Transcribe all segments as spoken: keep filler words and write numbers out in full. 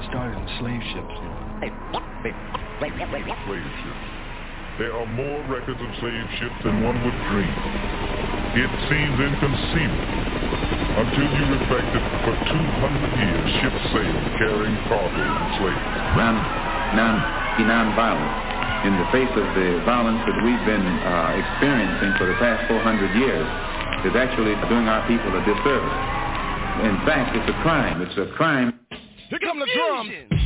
started in slave ships. Slave ships. There are more records of slave ships than one would dream. It seems inconceivable until you reflect that for two hundred years ships sailed carrying cargo and slaves. Non, non, non-violence. In the face of the violence that we've been uh, experiencing for the past four hundred years, is actually doing our people a disservice. In fact, it's a crime. It's a crime. Here come the drums.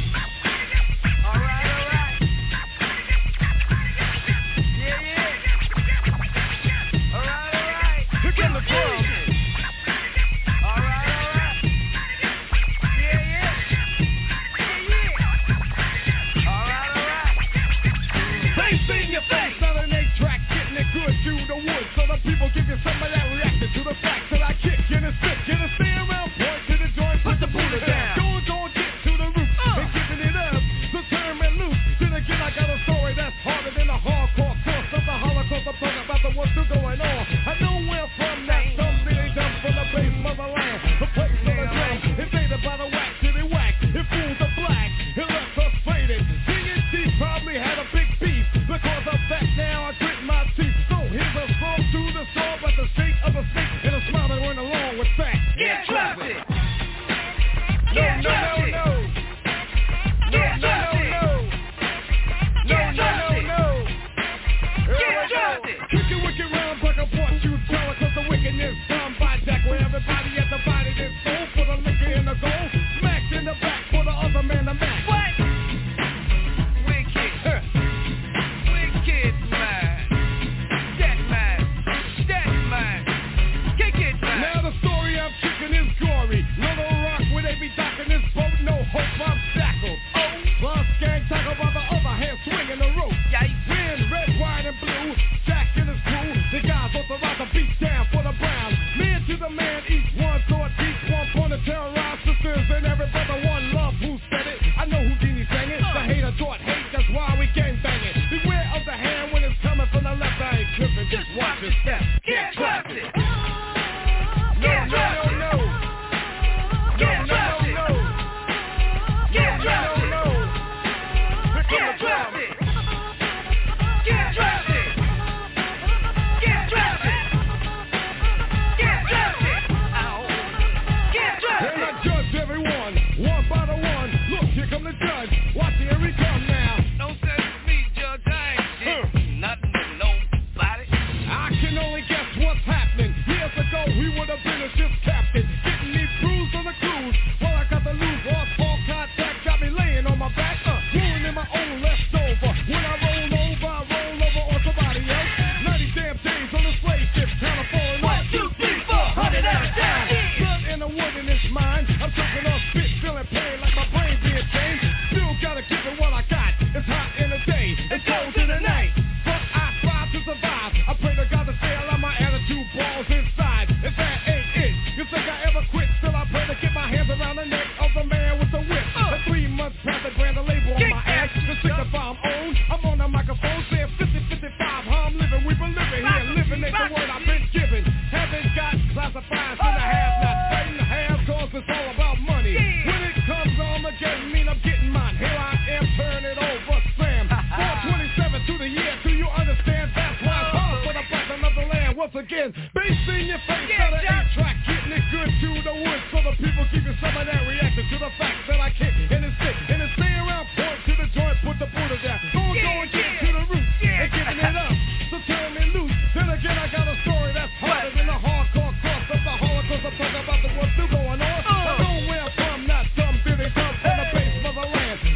People give you some of that reaction to the facts that I kick in a stick. Get a stay around, point to the joint, put the Buddha down. Go and go and get to the root uh. and giving it up. So turn and loose. Then again, I got a story that's harder than a hardcore course of the Holocaust. I'm talking about the what's still going on. I know where from that some really dumb from the base motherland. The place of the drum. Invaded by the whack to the whack. It fools the black. It left us faded. D and T probably had a big beef. Because of that now I grit my teeth. So here's a song to the soul, but the state of the state and a smile that went along with that. Get trusted. No, no, no, no. No, no, no, no. No, no, no, no. Get trusted. Wicked, wicked rounds like a bought you teller, cause the wickedness done by Jack, where everybody at the body is sold for the liquor and the gold. Smacked in the back for the other man to match. What? Wicked. Huh. Wicked man. That man. That man. Kick it man. Now the story I'm kicking is gory. Little rock where they be docking this boat, no hope I'm shackled. Oh, plus gang tackle by the other hand swinging the rope. Yikes. Wind, red, white, and blue. Jack and his crew. The guys authorized to beat down for the Browns. Man to the man, each one sword, each one point to terrorize sisters and every brother one love. Who said it? I know Houdini sang it. The hater taught hate, that's why we gang banging. Beware of the hand when it's coming from the left. I ain't tripping, just watch your step. Get trusted. No, no, no, no. Get trusted. No, no, no. Get No, trusted. no, no. Get trusted. Get trusted. Get trusted. Get trusted. Ow. Get And I trusted. judge everyone, one by the one. Look, here come the judge. Watch, here he come now. Don't say it's me, Judge. I ain't did nothing to nobody. I can only guess what's happening. Years ago, we would have been a ship's captain, getting these crews on the cruise. Well, I got the loose off, all contact, got me laying on my back, uh, rolling in my own leftover. When I roll over, I roll over on somebody else. ninety damn days on the slave ship, kind of falling One, off. two, three, four, hundred at a time. Blood in the wood in this mind. I'm choking on spit, feeling pain like my brain being changed. Still gotta give it what I got. It's hot in the day, it's cold in the night. But I strive to survive. I pray to God to stay alive. My attitude balls inside. If that ain't it, you think I ever quit? Still I pray to get my hands around the neck of the man with the whip. A three months past the brand, the label on my ass. The signify I'm on. I'm on the microphone saying fifty, fifty-five. How I'm living, we've been living here. Living ain't the word I've been given. Haven't got classifieds in the have not. Fighting the have cause it's all about money. When it comes on again, mean I'm getting mine. Here I am, turn it over, Sam. four twenty-seven to the year. Do you understand? That's why I'm calling for the black another land. Once again, bass in your face, got an eight track, getting it good to the woods. So the people keep you some of that reaction to the facts that I kick and it's sick. And it's stay around, point to the joint, put the Buddha down. Go and go and get to the root and giving it up. So turn me loose. Then again, I got a story that's harder than the hardcore course of the Holocaust. I'm talking about the what's still going on. I know where I'm from, not dumb, did they come from the base motherland.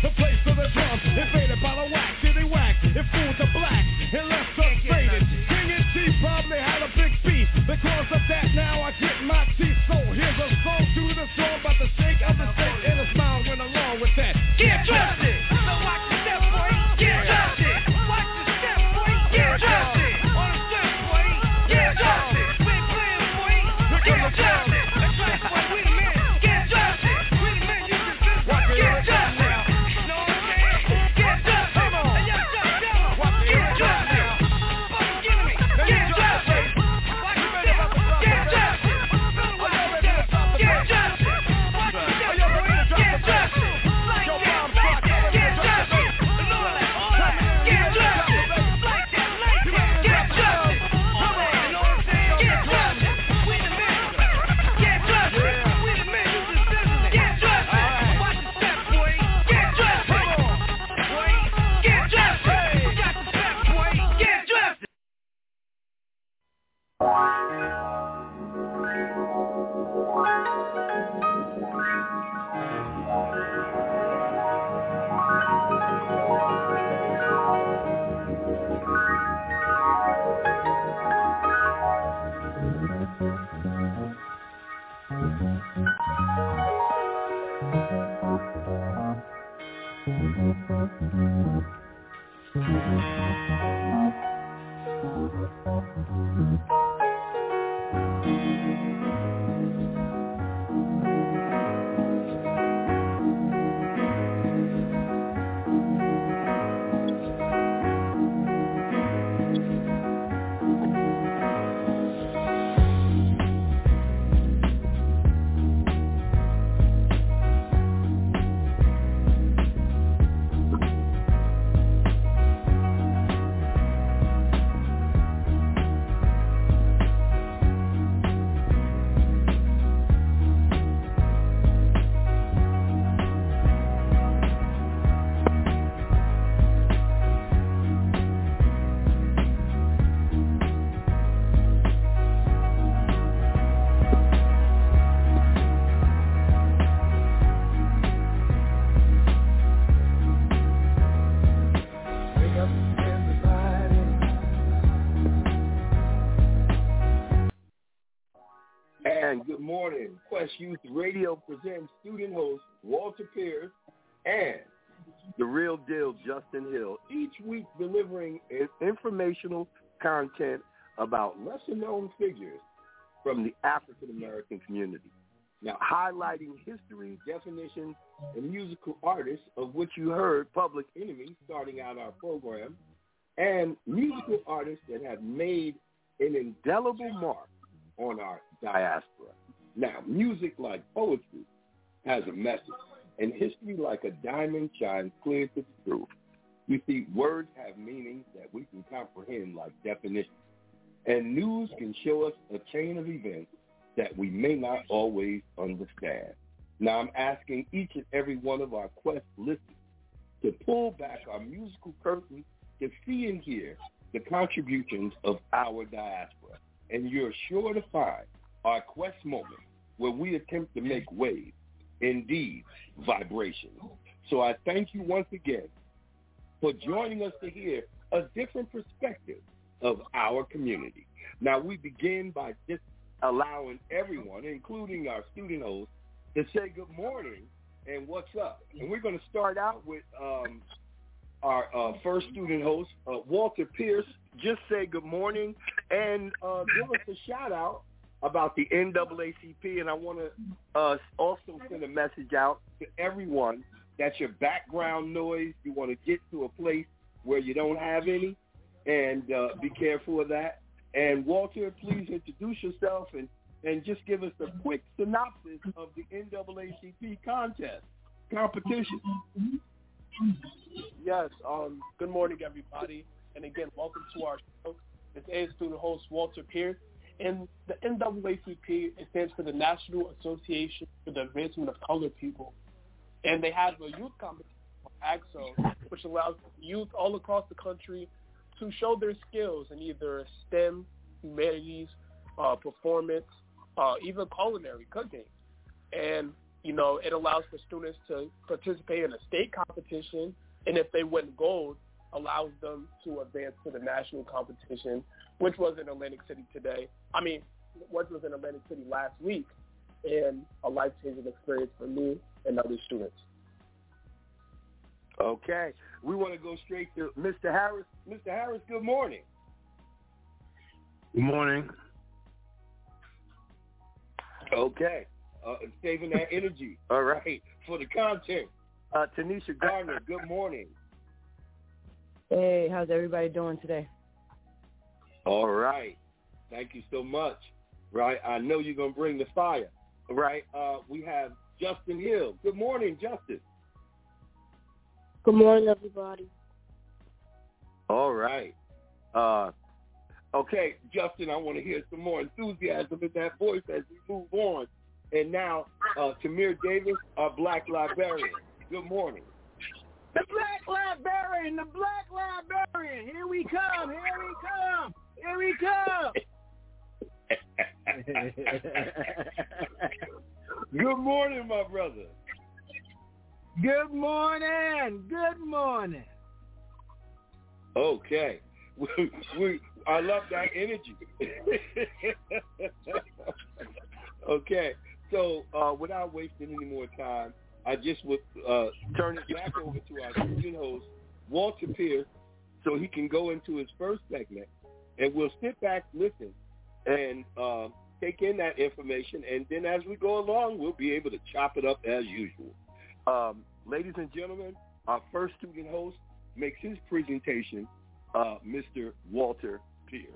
And good morning. Quest Youth Radio presents student host Walter Pierce and the real deal Justin Hill, each week delivering informational content about lesser-known figures from the African-American community. Now, highlighting history, definitions, and musical artists, of which you heard Public Enemy starting out our program, and musical artists that have made an indelible mark on our diaspora. Now, music, like poetry, has a message, and history, like a diamond, shines clear to the truth. You see, words have meanings that we can comprehend like definitions, and news can show us a chain of events that we may not always understand. Now, I'm asking each and every one of our Quest listeners to pull back our musical curtain to see and hear the contributions of our diaspora. And you're sure to find our Quest moment where we attempt to make waves, indeed, vibrations. So I thank you once again for joining us to hear a different perspective of our community. Now, we begin by just allowing everyone, including our student hosts, to say good morning and what's up. And we're going to start out with um, our uh, first student host, uh, Walter Pierce. Just say good morning and uh, give us a shout-out about the N double A C P. And I want to uh, also send a message out to everyone that's your background noise. You want to get to a place where you don't have any, and uh, be careful of that. And Walter, please introduce yourself and, and just give us a quick synopsis of the N double A C P contest, competition. Yes, um, good morning, everybody. And again, welcome to our show. It's A student host Walter Pierce. And the N double A C P, it stands for the National Association for the Advancement of Colored People. And they have a youth competition, A X O, which allows youth all across the country to show their skills in either STEM, humanities, uh, performance, uh, even culinary, cooking. And, you know, it allows for students to participate in a state competition, and if they win gold, allows them to advance to the national competition, which was in Atlantic City today. I mean, which was in Atlantic City last week, and a life-changing experience for me and other students. Okay. We want to go straight to Mister Harris. Mister Harris, good morning. Good morning. Okay. Uh, saving that energy, all right, for the content. Uh, Tanisha Gardner, good morning. Hey, how's everybody doing today? All right. Thank you so much. Right. I know you're going to bring the fire. Right. Uh, we have Justin Hill. Good morning, Justin. Good morning, everybody. All right. Uh, okay, Justin, I want to hear some more enthusiasm in that voice as we move on. And now, uh, Tamir Davis, our Black Librarian. Good morning. The Black Librarian, the Black Librarian. Here we come, here we come, here we come. Good morning, my brother. Good morning, good morning. Okay. We, we, I love that energy. Okay. So uh, without wasting any more time, I just would uh, turn it back over to our student host, Walter Pierce, so he can go into his first segment, and we'll sit back, listen, and uh, take in that information, and then as we go along, we'll be able to chop it up as usual. Um, ladies and gentlemen, our first student host makes his presentation, uh, Mister Walter Pierce.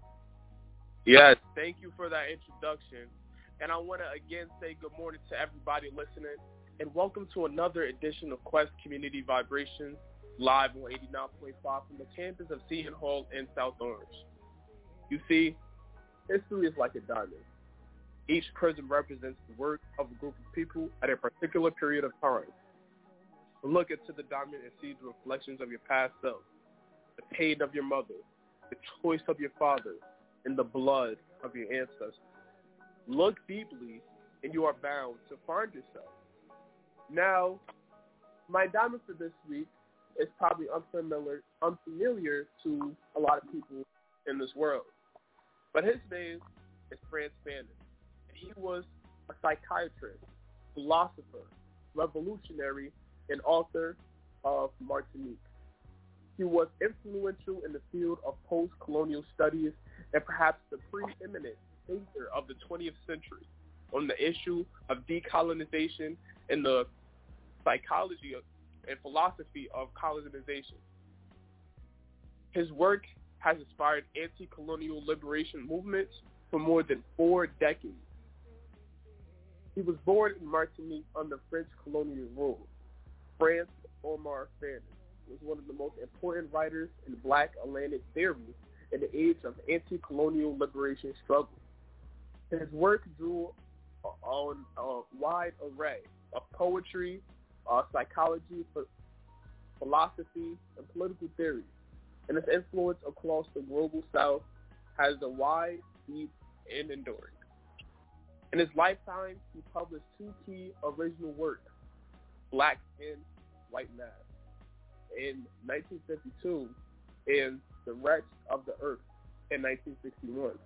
Yes, thank you for that introduction. And I want to again say good morning to everybody listening, and welcome to another edition of Quest Community Vibrations, live on eighty-nine point five from the campus of Seton Hall in South Orange. You see, history is like a diamond. Each prism represents the work of a group of people at a particular period of time. Look into the diamond and see the reflections of your past self, the pain of your mother, the choice of your father, and the blood of your ancestors. Look deeply, and you are bound to find yourself. Now, my diamond for this week is probably unfamiliar, unfamiliar to a lot of people in this world. But his name is Frantz Fanon. He was a psychiatrist, philosopher, revolutionary, and author of Martinique. He was influential in the field of post-colonial studies and perhaps the preeminent thinker of the twentieth century on the issue of decolonization and the psychology of, and philosophy of colonization. His work has inspired anti-colonial liberation movements for more than four decades. He was born in Martinique under French colonial rule. Frantz Omar Fanon was one of the most important writers in Black Atlantic theory in the age of anti-colonial liberation struggle. His work drew on a wide array of poetry, uh, psychology, philosophy, and political theory, and his influence across the global South has a wide, deep, and enduring. In his lifetime, he published two key original works, Black Skin, White Mask, in nineteen fifty-two, and The Wretch of the Earth in nineteen sixty-one.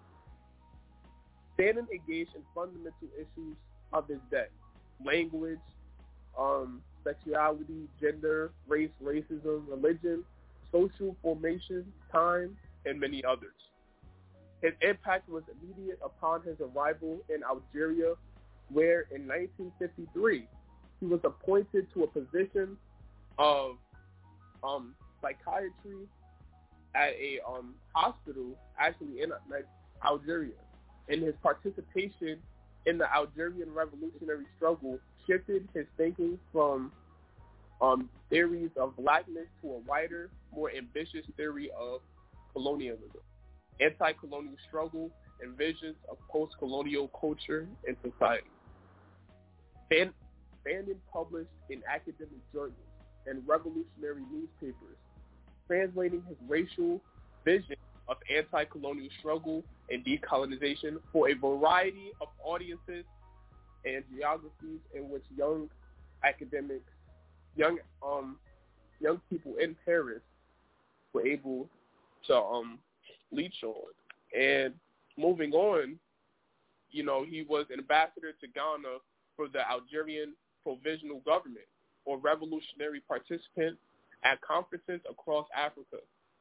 Fanon engaged in fundamental issues of his day: language, um, sexuality, gender, race, racism, religion, social formation, time, and many others. His impact was immediate upon his arrival in Algeria, where in nineteen fifty-three he was appointed to a position of um, psychiatry at a um, hospital actually in Algeria. And his participation in the Algerian revolutionary struggle shifted his thinking from um, theories of blackness to a wider, more ambitious theory of colonialism, anti-colonial struggle, and visions of post-colonial culture and society. Fan- Fanon published in academic journals and revolutionary newspapers, translating his racial vision of anti-colonial struggle and decolonization for a variety of audiences and geographies in which young academics, young um, young people in Paris were able to um, leech on. And moving on, you know, he was an ambassador to Ghana for the Algerian Provisional Government, or revolutionary participant at conferences across Africa.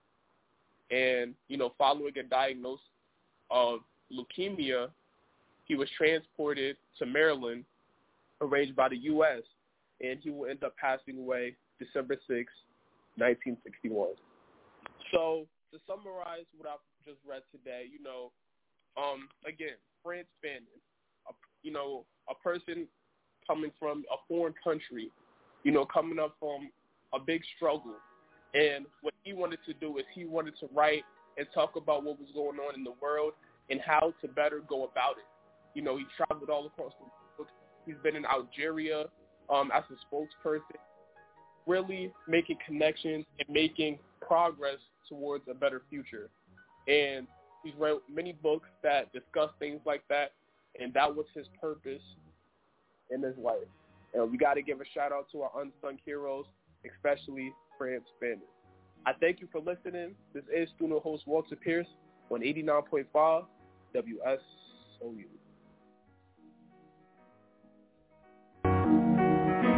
And, you know, following a diagnosis of leukemia, he was transported to Maryland, arranged by the U S, and he will end up passing away December sixth, nineteen sixty-one. So, to summarize what I've just read today, you know, um, again, Frantz Fanon, a, you know, a person coming from a foreign country, you know, coming up from a big struggle. And what he wanted to do is he wanted to write and talk about what was going on in the world and how to better go about it. You know, he traveled all across the world. He's been in Algeria um, as a spokesperson, really making connections and making progress towards a better future. And he's wrote many books that discuss things like that, and that was his purpose in his life. And we got to give a shout out to our unsung heroes, especially Frantz Fanon. I thank you for listening. This is student host Walter Pierce on eighty-nine point five W S O U.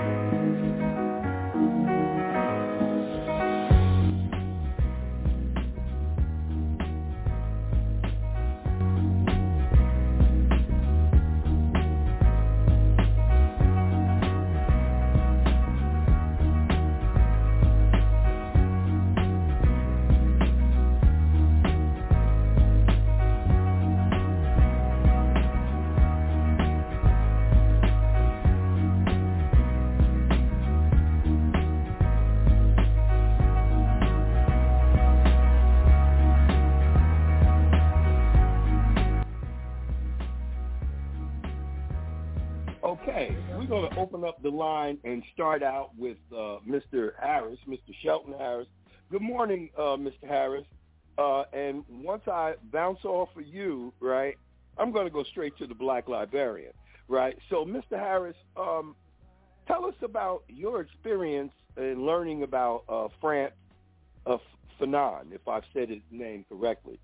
line and start out with uh, Mister Harris, Mister Shelton Harris. Good morning, uh, Mister Harris. Uh, and once I bounce off of you, right, I'm going to go straight to the Black Librarian, right? So, Mister Harris, um, tell us about your experience in learning about uh, Frantz uh, Fanon, if I've said his name correctly.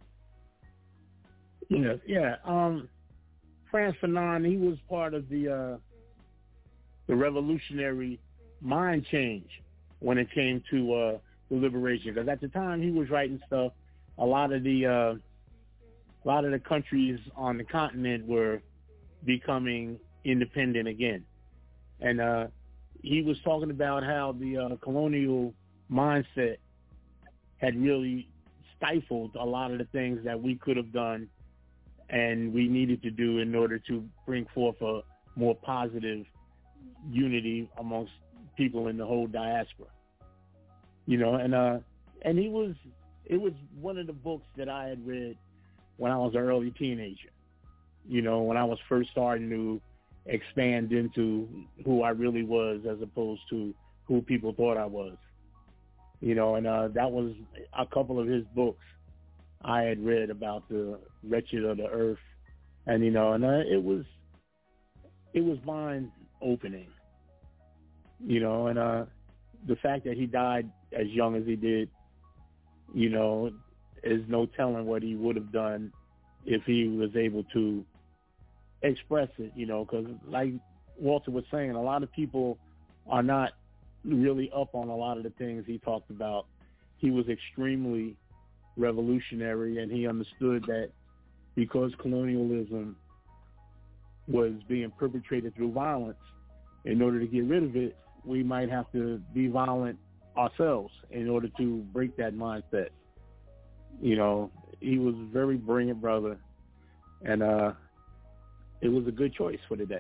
Yes, yeah. Um, Frantz Fanon, he was part of the uh, the revolutionary mind change when it came to uh, the liberation. Because at the time he was writing stuff, a lot of the uh, a lot of the countries on the continent were becoming independent again, and uh, he was talking about how the uh, colonial mindset had really stifled a lot of the things that we could have done and we needed to do in order to bring forth a more positive unity amongst people in the whole diaspora. You know, and uh, and he was, it was one of the books that I had read when I was an early teenager. You know, when I was first starting to expand into who I really was as opposed to who people thought I was. You know, and uh, that was a couple of his books I had read about the wretched of the earth, and you know, and uh, it was it was mind opening. You know, and uh, the fact that he died as young as he did, you know, is no telling what he would have done if he was able to express it. You know, because like Walter was saying, a lot of people are not really up on a lot of the things he talked about. He was extremely revolutionary, and he understood that because colonialism was being perpetrated through violence, in order to get rid of it, we might have to be violent ourselves in order to break that mindset. You know, he was a very brilliant brother, and uh, it was a good choice for the day.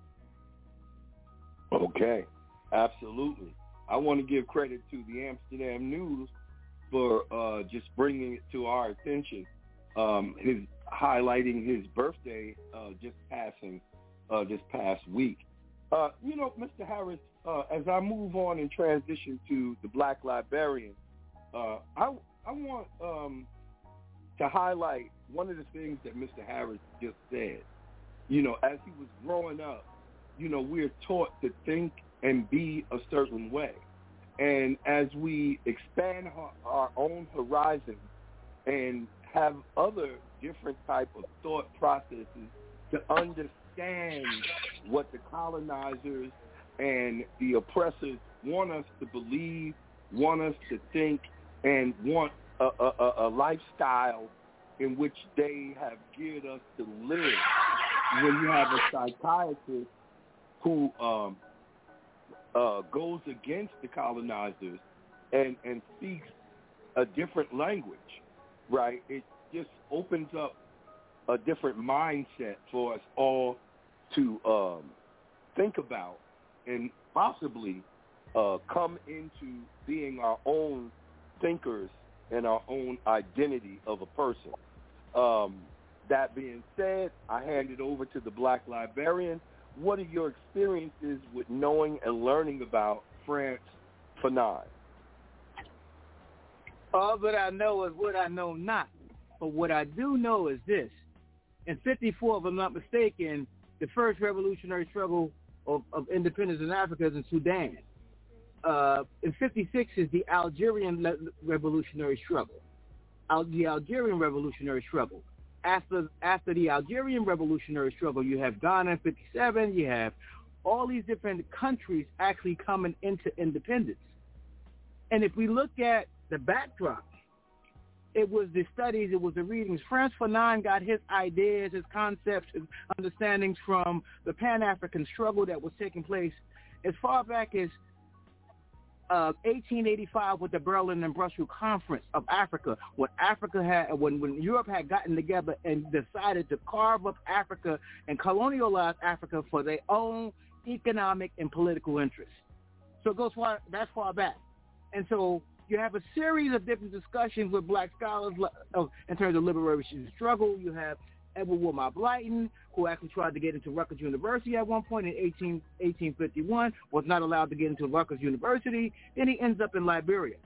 Okay, absolutely. I want to give credit to the Amsterdam News for uh, just bringing it to our attention, um, his highlighting his birthday uh, just passing uh, this past week. Uh, you know, Mister Harris, uh, as I move on and transition to the Black Librarian, uh, I, I want um, to highlight one of the things that Mister Harris just said. You know, as he was growing up, you know, we're taught to think and be a certain way. And as we expand our, our own horizons and have other different type of thought processes to understand what the colonizers and the oppressors want us to believe, want us to think, and want a, a, a lifestyle in which they have geared us to live. When you have a psychiatrist who um, uh, goes against the colonizers and, and speaks a different language, right, it just opens up a different mindset for us all to um, think about and possibly uh, come into being our own thinkers and our own identity of a person. Um, that being said, I hand it over to the Black Librarian. What are your experiences with knowing and learning about Frantz Fanon? All that I know is what I know not. But what I do know is this. In fifty-four, if I'm not mistaken, the first revolutionary struggle of, of independence in Africa is in Sudan. Uh, in fifty-six is the Algerian le- revolutionary struggle, Al- the Algerian revolutionary struggle. After after the Algerian revolutionary struggle, you have Ghana in fifty-seven, you have all these different countries actually coming into independence. And if we look at the backdrop, it was the studies, it was the readings. Frantz Fanon got his ideas, his concepts, his understandings from the Pan-African struggle that was taking place as far back as uh, eighteen eighty-five with the Berlin and Brussels Conference of Africa, when Africa had, when, when Europe had gotten together and decided to carve up Africa and colonialize Africa for their own economic and political interests. So it goes far, that's far back. And so you have a series of different discussions with black scholars of, in terms of liberation struggle. You have Edward Wilmot Blyton, who actually tried to get into Rutgers University at one point in eighteen, eighteen fifty-one, was not allowed to get into Rutgers University. Then he ends up in Liberia.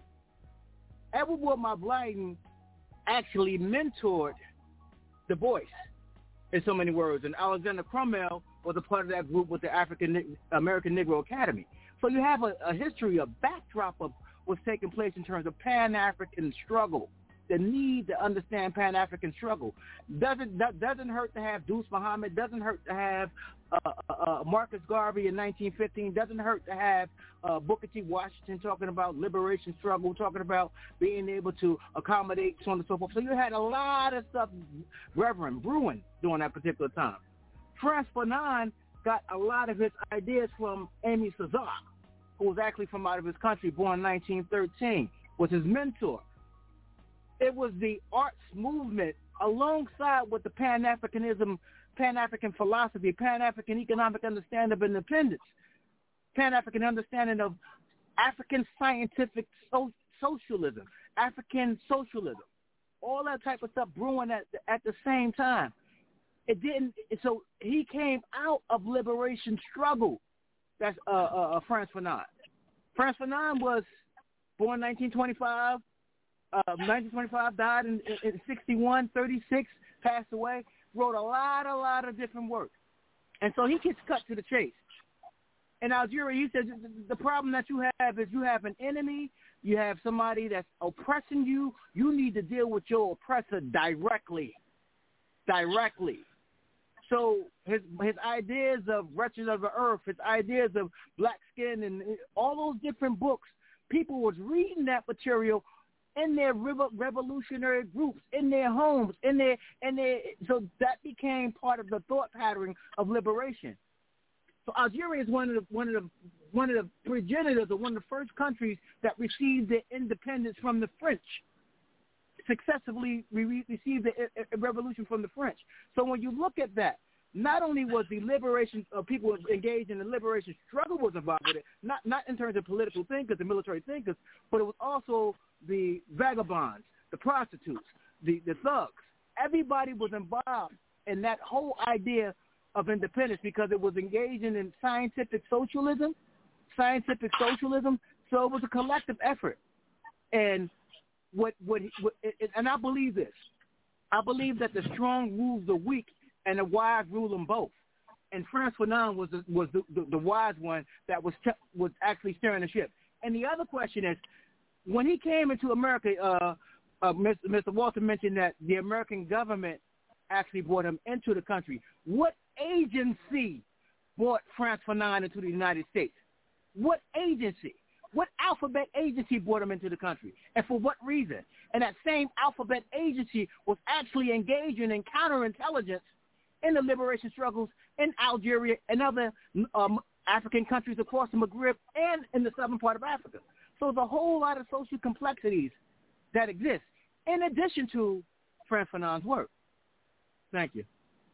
Edward Wilmot Blyton actually mentored Du Bois, in so many words, and Alexander Crummell was a part of that group with the African American Negro Academy. So you have a, a history, a backdrop of what's taking place in terms of Pan-African struggle, the need to understand Pan-African struggle. Doesn't that doesn't hurt to have Deuce Muhammad, doesn't hurt to have uh, uh, Marcus Garvey in nineteen fifteen, doesn't hurt to have uh, Booker T. Washington talking about liberation struggle, talking about being able to accommodate, so on and so forth. So you had a lot of stuff, Reverend, brewing during that particular time. Frantz Fanon got a lot of his ideas from Aimé Césaire, who was actually from out of his country, born in nineteen thirteen, was his mentor. It was the arts movement alongside with the Pan-Africanism, Pan-African philosophy, Pan-African economic understanding of independence, Pan-African understanding of African scientific so- socialism, African socialism, all that type of stuff brewing at the, at the same time. It didn't. So he came out of liberation struggle. That's uh, uh, Frantz Fanon. Frantz Fanon was born nineteen twenty-five. Uh, nineteen twenty-five, died in, in, in sixty-one, thirty-six, passed away. Wrote a lot, a lot of different work, and so he gets cut to the chase. In Algeria, he says the problem that you have is you have an enemy, you have somebody that's oppressing you. You need to deal with your oppressor directly, directly. So his his ideas of Wretches of the Earth, his ideas of Black Skin, and all those different books, people was reading that material in their revolutionary groups, in their homes, in their, in their, so that became part of the thought pattern of liberation. So Algeria is one of the one of the one of the progenitors of one of the first countries that received their independence from the French. Successively re- received the uh, revolution from the French. So when you look at that, not only was the liberation of people engaged in the liberation struggle was involved with it, not not in terms of political thinkers and military thinkers, but it was also the vagabonds, the prostitutes, the, the thugs. Everybody was involved in that whole idea of independence because it was engaging in scientific socialism, scientific socialism. So it was a collective effort. And what, what, what and I believe this. I believe that the strong rule the weak and the wise rule them both. And Frantz Fanon was the, was the, the, the wise one that was te- was actually steering the ship. And the other question is, when he came into America, uh, uh, Mister Walter mentioned that the American government actually brought him into the country. What agency brought Frantz Fanon into the United States? What agency? What alphabet agency brought him into the country? And for what reason? And that same alphabet agency was actually engaging in counterintelligence in the liberation struggles in Algeria and other um, African countries across the Maghreb and in the southern part of Africa. So there's a whole lot of social complexities that exist in addition to Frantz Fanon's work. Thank you.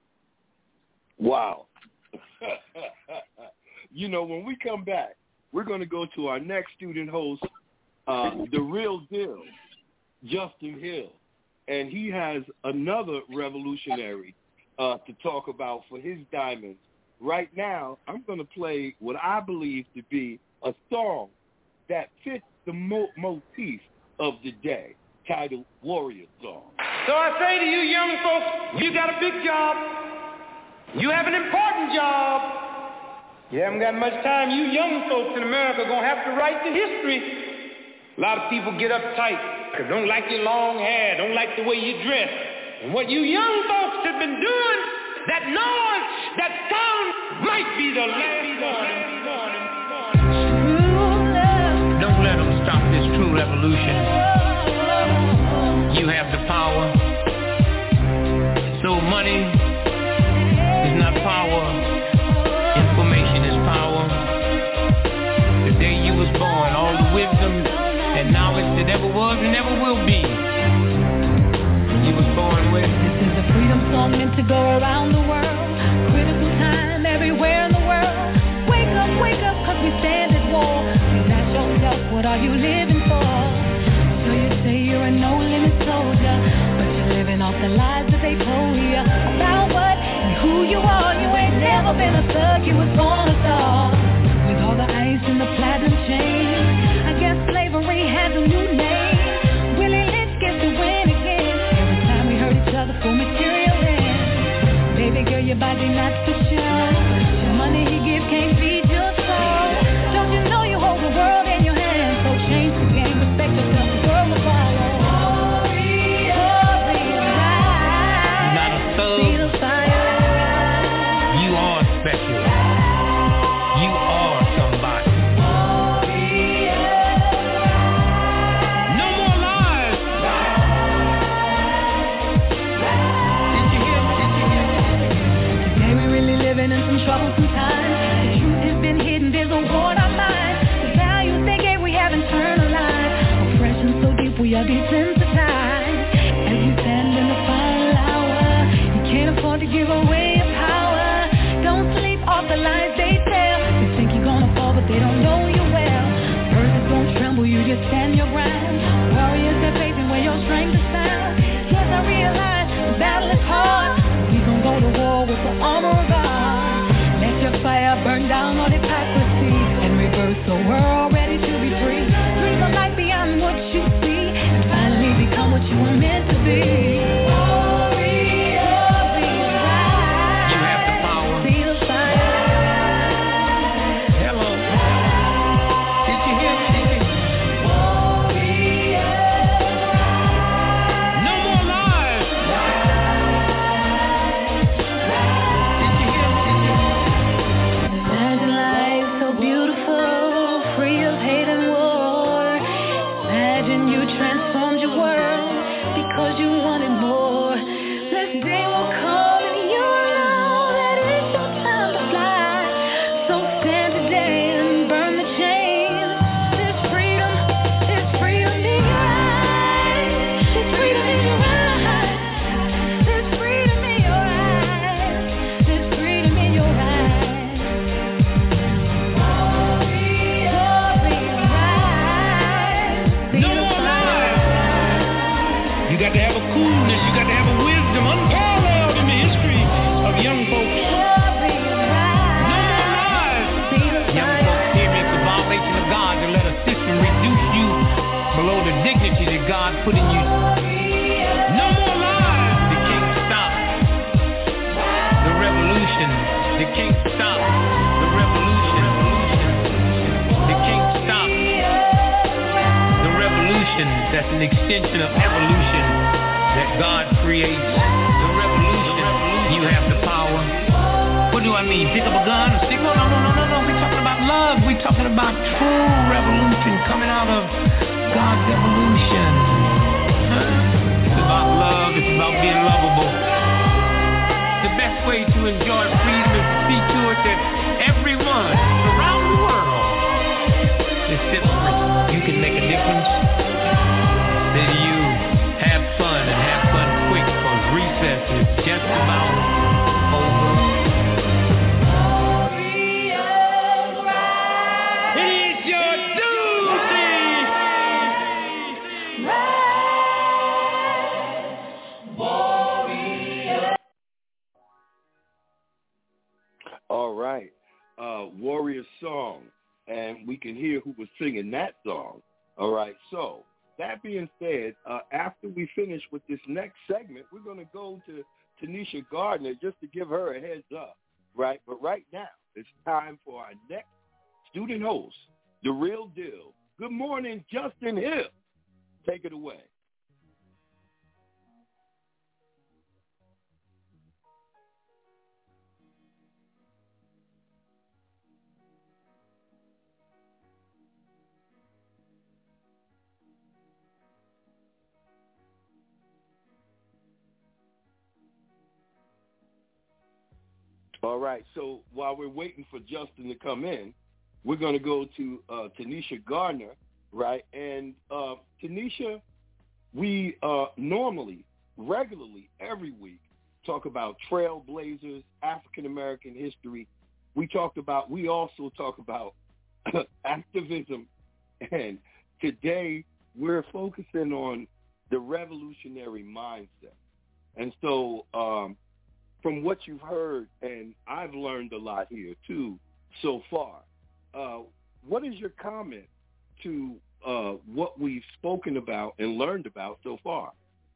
Wow. You know, when we come back, we're going to go to our next student host, uh, the real deal, Justin Hill. And he has another revolutionary uh, to talk about for his diamonds. Right now, I'm going to play what I believe to be a song that fits the mo- motif of the day, titled Warrior Song. So I say to you young folks, you got a big job. You have an important job. You haven't got much time. You young folks in America are going to have to write the history. A lot of people get uptight because don't like your long hair, don't like the way you dress. And what you young folks have been doing, that noise, that sound might be the last one. Don't let them stop this true revolution. You have the power. So money is not power. Information is power. The day you was born, all the wisdom and knowledge that ever was and never will be, you was born with. This is a freedom song meant to go around the world. Critical time everywhere in the world. Wake up, wake up, cause we stand at war. Please ask yourself, what are you living for? So you say you're a no-limit soldier, but you're living off the lies that they told you about up in a thug, you was born a star. With all the ice and the platinum chain, I guess slavery has a new name. Willie Lynch gets to win again. Every time we hurt each other for material ends. Baby girl, your body not for show. The money he gives can't feed your soul. Don't you know you hold the world in your hands? So change the game, respect yourself, the world will follow. Troublesome times. The truth has been hidden, there's a war in our minds. The values they gave we haven't internalized. Oppression so deep we are desensitized. As we stand in the final hour, you can't afford to give away your power. Don't sleep off the lies they tell. They think you're gonna fall but they don't know you well. Earth is gonna tremble, you just stand your ground. Warriors have faith in where your strength is found. Yes, I realize the battle is hard. We gon' go to war with the armor of God. Let your fire burn down all hypocrisy and reverse the world ready to be free. Dream a life beyond what you see and finally become what you were meant to be. Putting you no more lies. They can't stop the revolution. They can't stop the revolution. They can't stop the revolution. That's an extension of evolution that God creates. The revolution. You have the power. What do I mean? Pick up a gun and stick? No, no, no, no, no, no. We're talking about love. We're talking about true revolution coming out of God's evolution. It's about love, it's about being lovable. The best way to enjoy freedom is to see to it that everyone around the world is set free. You can make a difference. Then you have fun and have fun quick, because recess is just about over. It's your duty! All right. Uh, Warrior Song. And we can hear who was singing that song. All right. So, that being said, uh, after we finish with this next segment, we're going to go to Tanisha Gardner just to give her a heads up. Right. But right now, it's time for our next student host, The Real Deal. Good morning, Justin Hill. Take it away. All right, so while we're waiting for Justin to come in, we're going to go to uh, Tanisha Gardner, right? And uh, Tanisha, we uh, normally, regularly, every week, talk about trailblazers, African-American history. We talked about, we also talk about activism. And today we're focusing on the revolutionary mindset. And so um, from what you've heard, and I've learned a lot here too so far, uh, what is your comment to uh, what we've spoken about and learned about so far?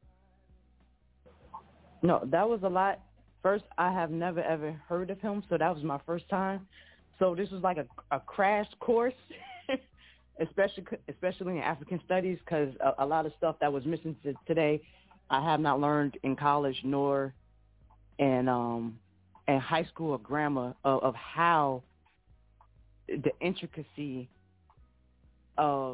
No, that was a lot. First, I have never, ever heard of him, so that was my first time. So this was like a, a crash course, especially especially in African studies, because a, a lot of stuff that was missing to, today I have not learned in college nor in, um, in high school or grammar of, of how the intricacy of,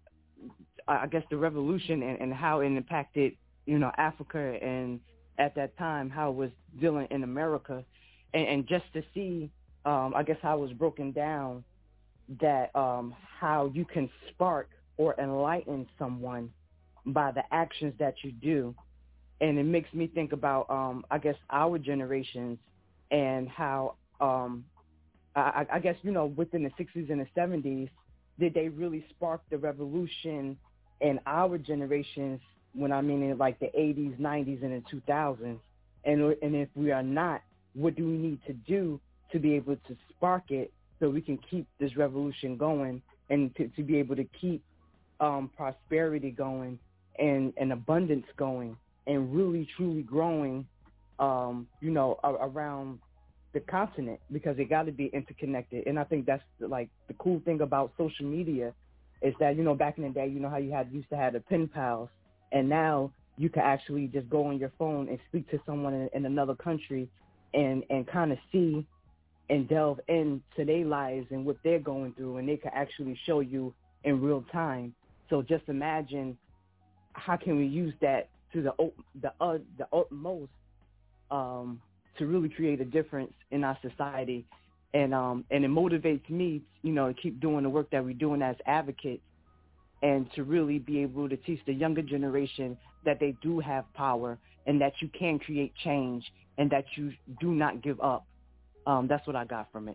I guess, the revolution and, and how it impacted, you know, Africa and at that time how it was dealing in America, and, and just to see, um, I guess, how it was broken down, that um, how you can spark or enlighten someone by the actions that you do. And it makes me think about, um, I guess, our generations and how, um, I, I guess, you know, within the sixties and the seventies, did they really spark the revolution in our generations, when I mean in like the eighties, nineties, and the two thousands? And, and if we are not, what do we need to do to be able to spark it so we can keep this revolution going and to, to be able to keep um, prosperity going and, and abundance going and really, truly growing, um, you know, a, around the continent, because it got to be interconnected. And I think that's the, like the cool thing about social media is that, you know, back in the day, you know how you had used to have the pen pals, and now you can actually just go on your phone and speak to someone in, in another country and, and kind of see and delve into their lives and what they're going through, and they can actually show you in real time. So just imagine how can we use that to the the uh, the utmost um, to really create a difference in our society, and um, and it motivates me, you know, to keep doing the work that we're doing as advocates, and to really be able to teach the younger generation that they do have power and that you can create change and that you do not give up. Um, that's what I got from it.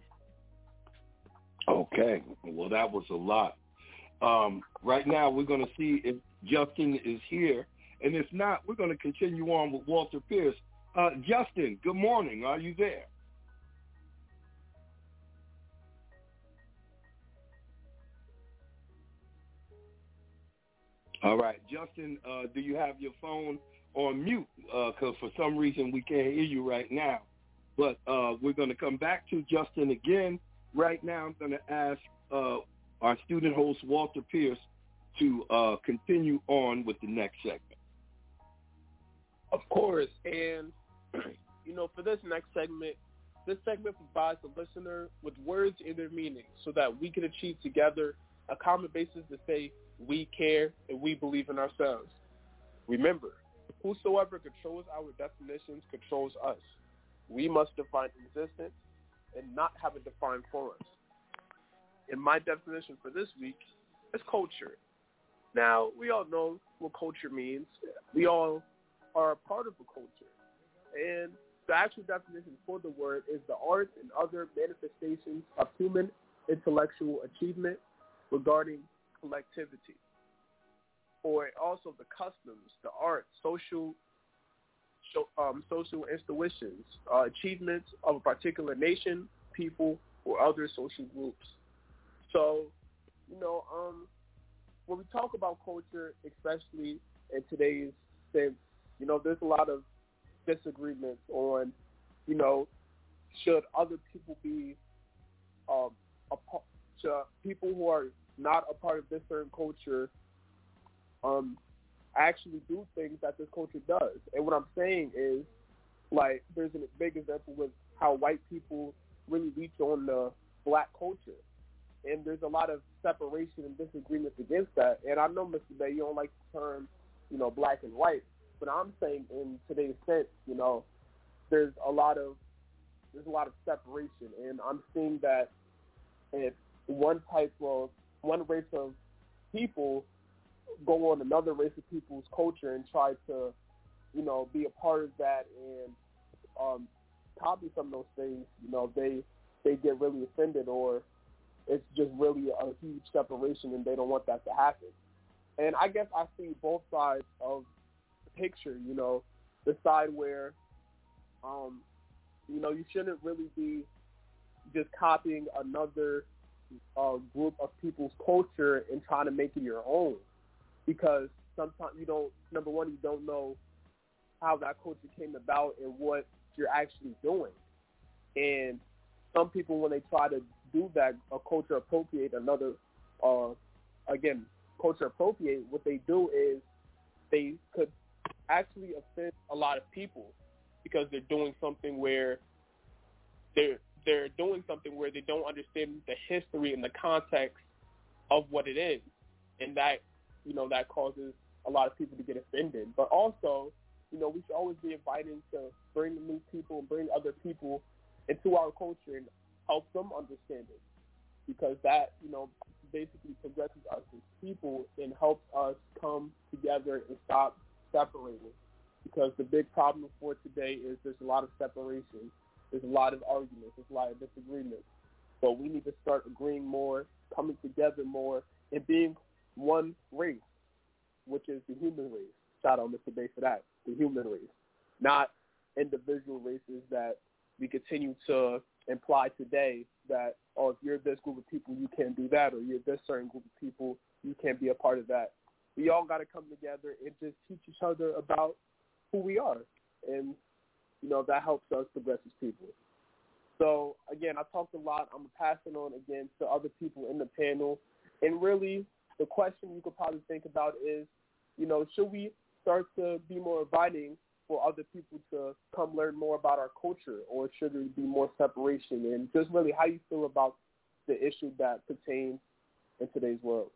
Okay. Well, that was a lot. Um, right now, we're going to see if Justin is here. And if not, we're going to continue on with Walter Pierce. Uh, Justin, good morning. Are you there? All right. Justin, uh, do you have your phone on mute? Because uh, for some reason we can't hear you right now. But uh, we're going to come back to Justin again. Right now, I'm going to ask uh, our student host, Walter Pierce, to uh, continue on with the next segment. Of course. And, you know, for this next segment, this segment provides the listener with words and their meaning so that we can achieve together a common basis to say we care and we believe in ourselves. Remember, whosoever controls our definitions controls us. We must define existence and not have it defined for us. And my definition for this week is culture. Now, we all know what culture means. We all are a part of a culture. And the actual definition for the word is the art and other manifestations of human intellectual achievement regarding collectivity, or also the customs, the art, social um, social institutions, uh, achievements of a particular nation, people, or other social groups. So, you know, um, when we talk about culture, especially in today's sense, you know, there's a lot of disagreements on, you know, should other people be, um, a, should people who are not a part of this certain culture um, actually do things that this culture does. And what I'm saying is, like, there's a big example with how white people really reach on the black culture. And there's a lot of separation and disagreements against that. And I know, Mister Bay, you don't like the term, you know, black and white, but I'm saying in today's sense, you know, there's a lot of there's a lot of separation. And I'm seeing that if one type of, one race of people go on another race of people's culture and try to, you know, be a part of that and um, copy some of those things, you know, they they get really offended, or it's just really a huge separation and they don't want that to happen. And I guess I see both sides of the picture, you know, the side where um, you know, you shouldn't really be just copying another uh, group of people's culture and trying to make it your own, because sometimes you don't, number one, you don't know how that culture came about and what you're actually doing. And some people, when they try to do that, a culture appropriate another, uh, again, culture appropriate, what they do is they could actually offend a lot of people because they're doing something where they're they're doing something where they don't understand the history and the context of what it is, and that, you know, that causes a lot of people to get offended. But also, you know, we should always be inviting to bring new people and bring other people into our culture and help them understand it, because that, you know, basically progresses us as people and helps us come together and stop separating. Because the big problem for today is there's a lot of separation. There's a lot of arguments. There's a lot of disagreements. So we need to start agreeing more, coming together more, and being one race, which is the human race. Shout out Mister Bay for that, the human race, not individual races that we continue to imply today that, oh, if you're this group of people, you can't do that, or you're this certain group of people, you can't be a part of that. We all got to come together and just teach each other about who we are, and, you know, that helps us progress as people. So, again, I talked a lot. I'm going to pass it on again to other people in the panel, and really the question you could probably think about is, you know, should we start to be more inviting for other people to come learn more about our culture, or should there be more separation? And just really how you feel about the issue that pertains in today's world.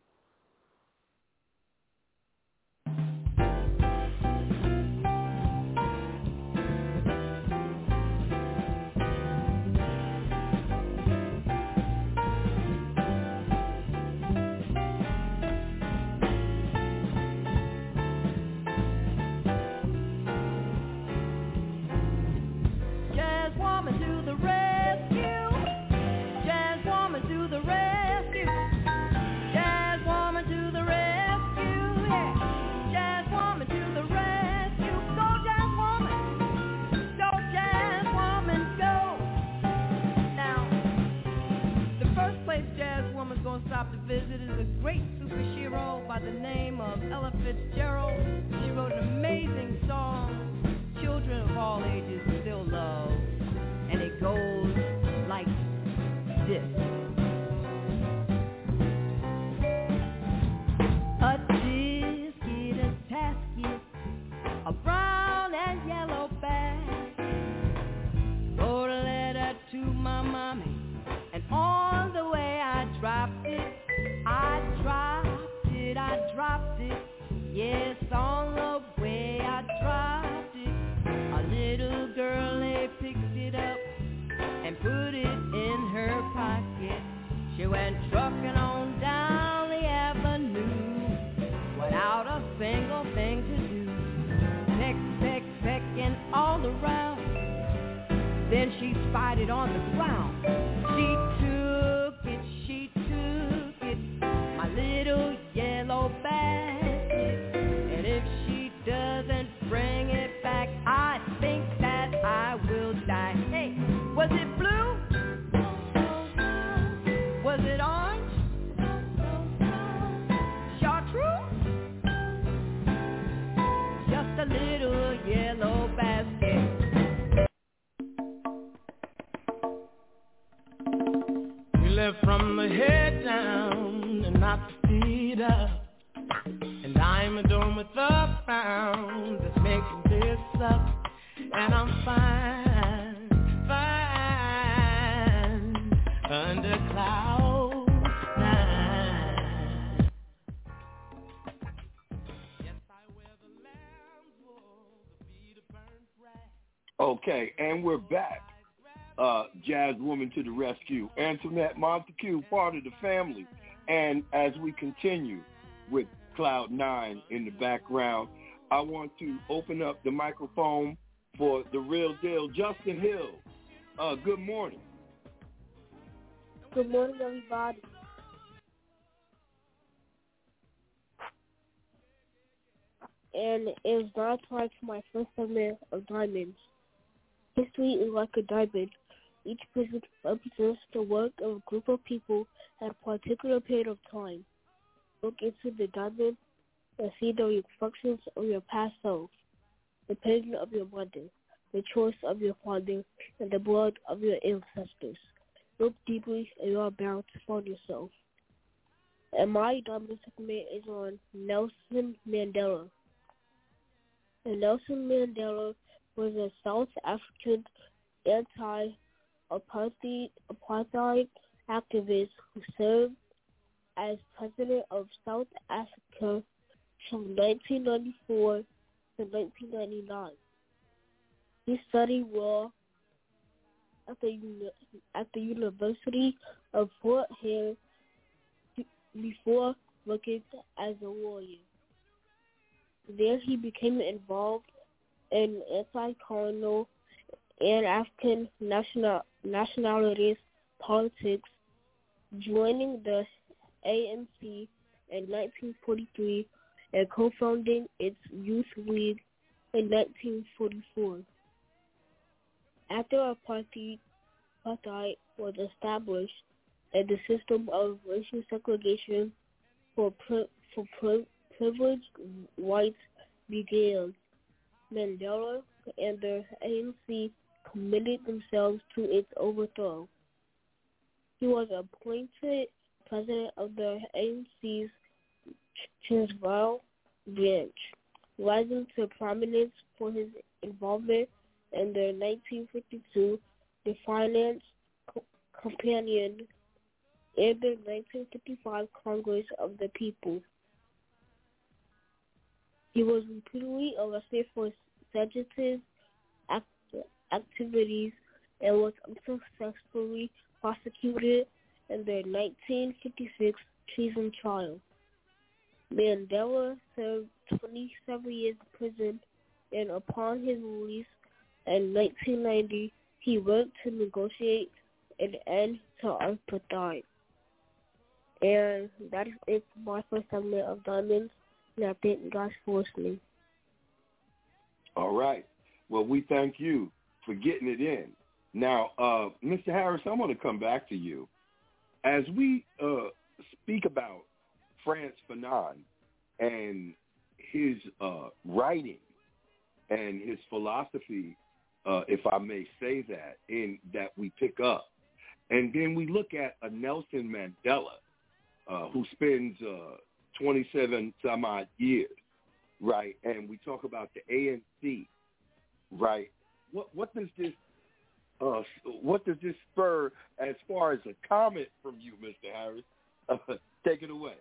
From the head down and not the feet up, and I'm adorned with the sound that's making this up, and I'm fine, fine, under cloud nine. Yes, I wear the lamb's wool, the feet are burned bright. Okay, and we're back. Uh, Jazz Woman to the rescue. Antoinette Montague, part of the family. And as we continue with Cloud Nine in the background, I want to open up the microphone for the real deal, Justin Hill. Uh, good morning. Good morning, everybody. And it was not like my first summer of diamonds. History is like a diamond. Each prison represents the work of a group of people at a particular period of time. Look into the diamond and see the reflections of your past self, the pain of your mother, the choice of your father, and the blood of your ancestors. Look deeply and you are bound to find yourself. And my diamond segment is on Nelson Mandela. And Nelson Mandela was a South African anti-apartheid apartheid activist who served as president of South Africa from nineteen ninety-four to nineteen ninety-nine. He studied law at the, at the University of Fort Hare before working as a lawyer. There he became involved in anti-colonial and African national, nationalist politics, joining the A N C in nineteen forty-three and co-founding its youth league in nineteen forty-four. After apartheid, apartheid was established and the system of racial segregation for, pri- for pri- privileged whites began, Mandela and the A N C committed themselves to its overthrow. He was appointed president of the A N C's Transvaal branch, rising to prominence for his involvement in the nineteen fifty-two Defiance Companion and the nineteen fifty-five Congress of the People. He was repeatedly arrested for seditious act- activities and was unsuccessfully prosecuted in the nineteen fifty-six treason trial. Mandela served twenty-seven years in prison, and upon his release in nineteen ninety, he worked to negotiate an end to apartheid. And that is it for my first segment of Diamonds, and I thank you guys for listening. All right. Well, we thank you for getting it in. Now, uh, Mister Harris, I want to come back to you. As we uh, speak about Frantz Fanon and his uh, writing and his philosophy, uh, if I may say that, in that we pick up, and then we look at a Nelson Mandela uh, who spends uh, twenty-seven some odd years, right? And we talk about the A N C, right? What what does this uh, what does this spur as far as a comment from you, Mister Harris? Uh, take it away.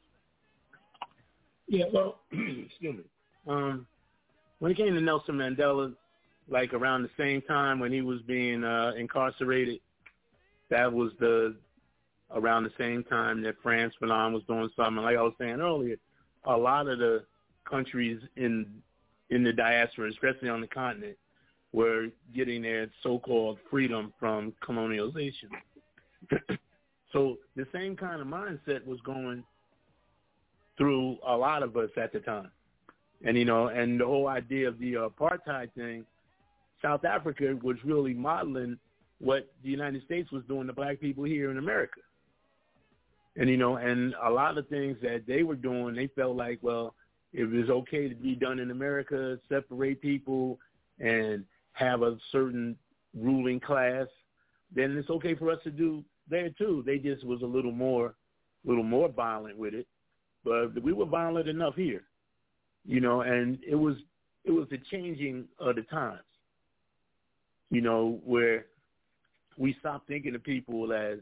Yeah, well, excuse me. Um, when it came to Nelson Mandela, like around the same time when he was being uh, incarcerated, that was the around the same time that Frantz Fanon was doing something. Like I was saying earlier, a lot of the countries in in the diaspora, especially on the continent, were getting their so-called freedom from colonialization. So the same kind of mindset was going through a lot of us at the time. And, you know, and the whole idea of the apartheid thing, South Africa was really modeling what the United States was doing to black people here in America. And, you know, and a lot of things that they were doing, they felt like, well, if it was okay to be done in America, separate people and have a certain ruling class, then it's okay for us to do there too. They just was a little more, little more violent with it, but we were violent enough here, you know. And it was, it was the changing of the times, you know, where we stopped thinking of people as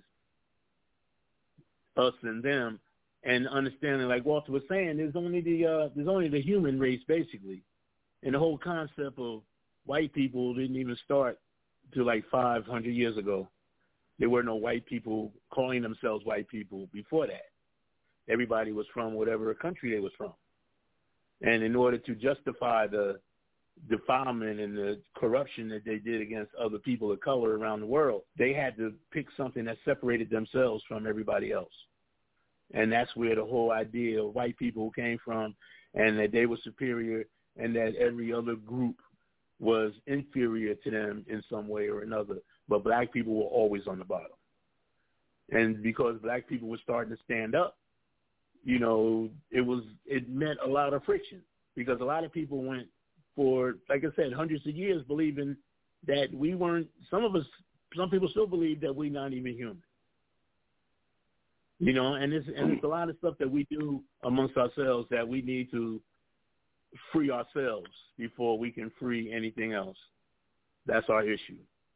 us and them, and understanding, like Walter was saying, there's only the uh, there's only the human race basically, and the whole concept of white people didn't even start till like five hundred years ago. There were no white people calling themselves white people before that. Everybody was from whatever country they was from, and in order to justify the defilement and the corruption that they did against other people of color around the world, they had to pick something that separated themselves from everybody else. And that's where the whole idea of white people came from, and that they were superior, and that every other group was inferior to them in some way or another, but black people were always on the bottom. And because black people were starting to stand up, you know, it was it meant a lot of friction because a lot of people went for, like I said, hundreds of years believing that we weren't, some of us, some people still believe that we're not even human. You know, and it's, and it's a lot of stuff that we do amongst ourselves that we need to free ourselves before we can free anything else. That's our issue.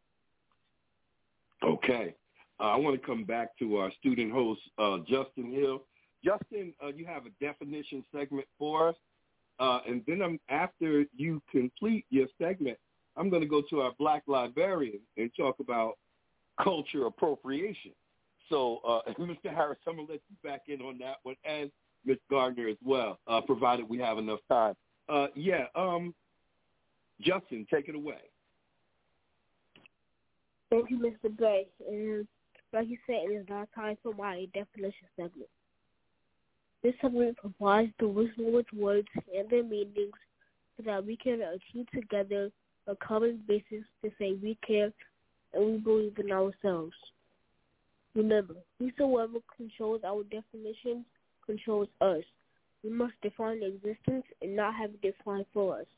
Okay. Uh, I want to come back to our student host, uh, Justin Hill. Justin, uh, you have a definition segment for us. Uh, and then I'm, after you complete your segment, I'm going to go to our black librarian and talk about culture appropriation. So, uh, Mister Harris, I'm going to let you back in on that one, and Miz Gardner as well, uh, provided we have enough time. Uh, yeah, um, Justin, take it away. Thank you, Mister Gray. And like you said, it is now time for my definition segment. This segment provides the wisdom with words and their meanings so that we can achieve together a common basis to say we care and we believe in ourselves. Remember, whosoever controls our definitions controls us. We must define existence and not have it defined for us.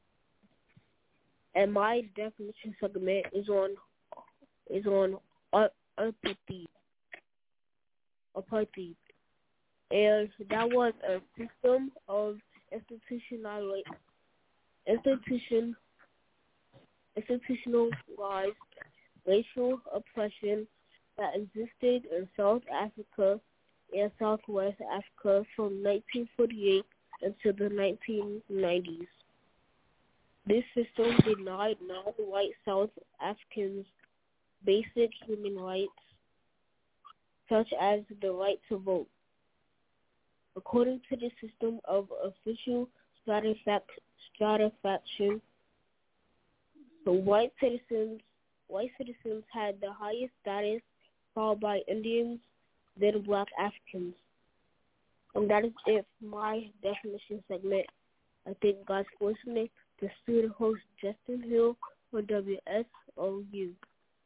And my definition segment is on is on apartheid. Apartheid. And that was a system of institutional institution institutionalized racial oppression that existed in South Africa and Southwest Africa from nineteen forty-eight until the nineteen nineties. This system denied non-white South Africans basic human rights, such as the right to vote. According to the system of official stratification, the white citizens white citizens had the highest status, followed by Indians, then black Africans. And that is it for my definition segment. I thank you guys for listening to student host Justin Hill on W S O U.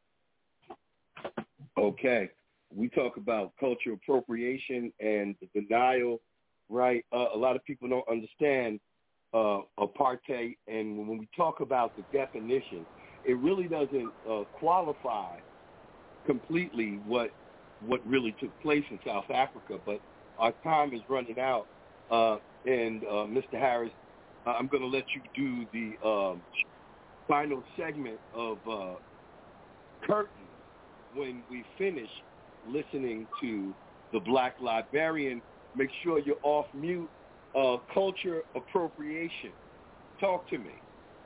Okay. We talk about cultural appropriation and the denial, right? Uh, a lot of people don't understand uh, apartheid, and when we talk about the definition, it really doesn't uh, qualify completely what what really took place in South Africa. But our time is running out, uh, and uh, Mister Harris, uh, I'm going to let you do the um, final segment of uh, Curtain when we finish listening to the Black Librarian. Make sure you're off mute. Uh, culture appropriation. Talk to me.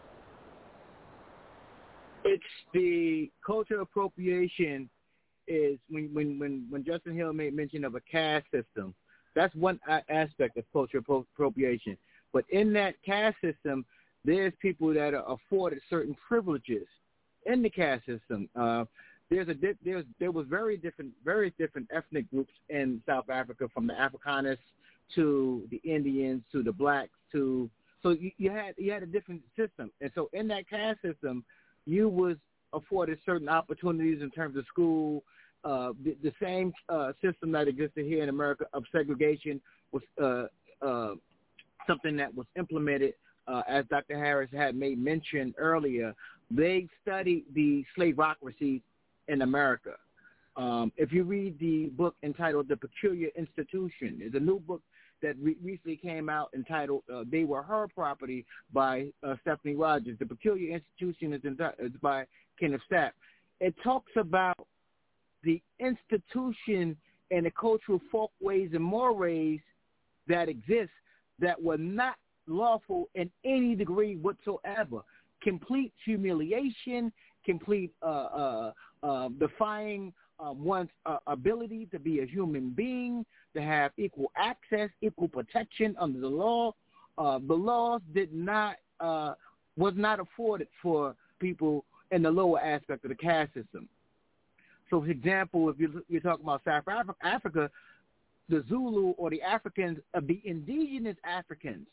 It's the culture appropriation is when, when, when, when Justin Hill made mention of a caste system. That's one aspect of culture appropriation. But in that caste system, there's people that are afforded certain privileges in the caste system. Uh, There's a there's there was very different very different ethnic groups in South Africa, from the Afrikaners to the Indians to the blacks to so you, you had you had a different system, and so in that caste system, you was afforded certain opportunities in terms of school. Uh, the, the same uh, system that existed here in America of segregation was uh, uh, something that was implemented, uh, as Doctor Harris had made mention earlier. They studied the slaveocracy in America. Um, if you read the book entitled The Peculiar Institution, there's a new book that re- recently came out entitled uh, They Were Her Property by uh, Stephanie Rogers. The Peculiar Institution is, in, is by Kenneth Stapp. It talks about the institution and the cultural folkways and mores that exist that were not lawful in any degree whatsoever. Complete humiliation, complete uh, uh, uh, defying uh, one's uh, ability to be a human being, to have equal access, equal protection under the law. Uh, the laws did not uh, was not afforded for people in the lower aspect of the caste system. So, for example, if you're, you're talking about South Africa, the Zulu or the Africans, uh, the indigenous Africans,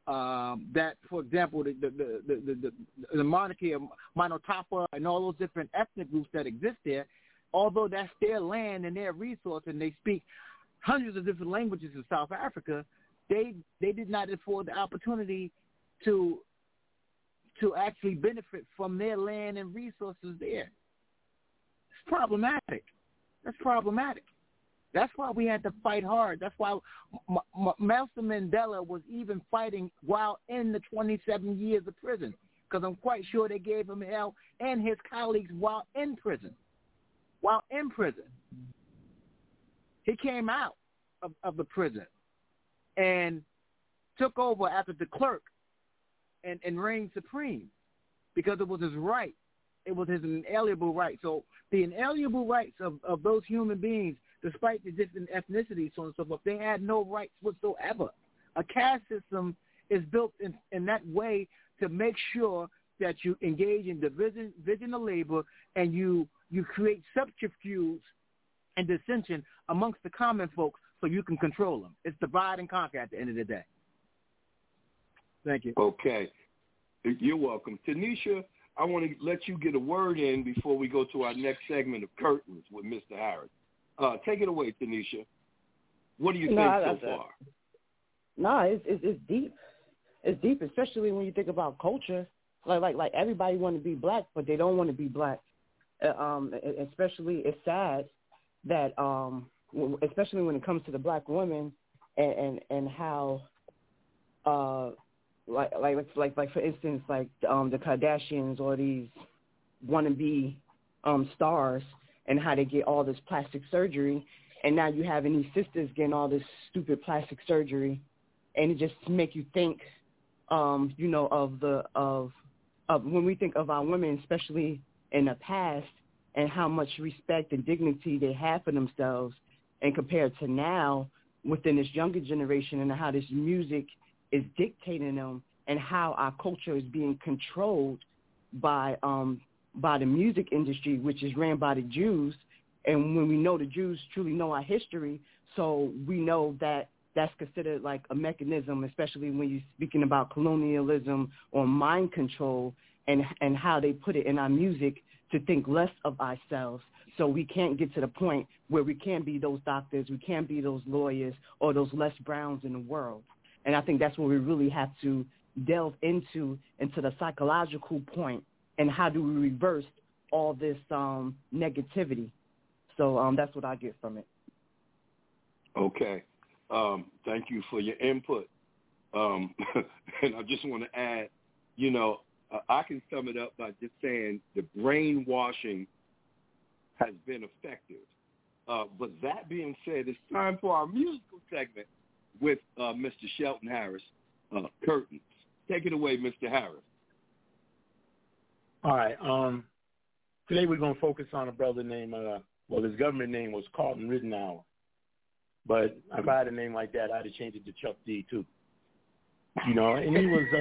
um, that, for example, the the, the, the, the, the monarchy of Minotapa and all those different ethnic groups that exist there, although that's their land and their resource and they speak hundreds of different languages in South Africa, they they did not afford the opportunity to to actually benefit from their land and resources there. It's problematic. That's problematic. That's why we had to fight hard. That's why M- M- Nelson Mandela was even fighting while in the twenty-seven years of prison, because I'm quite sure they gave him hell and his colleagues while in prison. While in prison. He came out of, of the prison and took over after de Klerk and, and reigned supreme because it was his right. It was his inalienable right. So the inalienable rights of, of those human beings, despite the different ethnicities, so on and so forth, they had no rights whatsoever. A caste system is built in, in that way to make sure that you engage in division, division of labor and you, you create subterfuge and dissension amongst the common folks so you can control them. It's divide and conquer at the end of the day. Thank you. Okay. You're welcome. Tanisha, I want to let you get a word in before we go to our next segment of Curtains with Mister Harris. Uh, take it away, Tanisha. What do you no, think so I, I, far? No, it's, it's it's deep. It's deep, especially when you think about culture. Like like like everybody want to be black, but they don't want to be black. Uh, um, especially it's sad that um, especially when it comes to the black women and and, and how uh. Like, like, like, like, for instance, like um, the Kardashians or these wannabe um, stars, and how they get all this plastic surgery, and now you having these sisters getting all this stupid plastic surgery, and it just make you think, um, you know, of the of of when we think of our women, especially in the past, and how much respect and dignity they have for themselves, and compared to now within this younger generation, and how this music is dictating them, and how our culture is being controlled by um, by the music industry, which is ran by the Jews. And when we know the Jews truly know our history, so we know that that's considered like a mechanism, especially when you're speaking about colonialism or mind control, and and how they put it in our music to think less of ourselves. So we can't get to the point where we can't be those doctors, we can't be those lawyers, or those Les Browns in the world. And I think that's where we really have to delve into, into the psychological point, and how do we reverse all this um, negativity. So um, that's what I get from it. Okay. Um, thank you for your input. Um, and I just want to add, you know, uh, I can sum it up by just saying the brainwashing has been effective. Uh, but that being said, it's time for our musical segment with uh, Mister Shelton Harris, uh, Curtains. Take it away, Mister Harris. All right. Um, today we're going to focus on a brother named, uh, well, his government name was Carlton Rittenhour. But if I had a name like that, I'd have changed it to Chuck D, too. You know, and he was...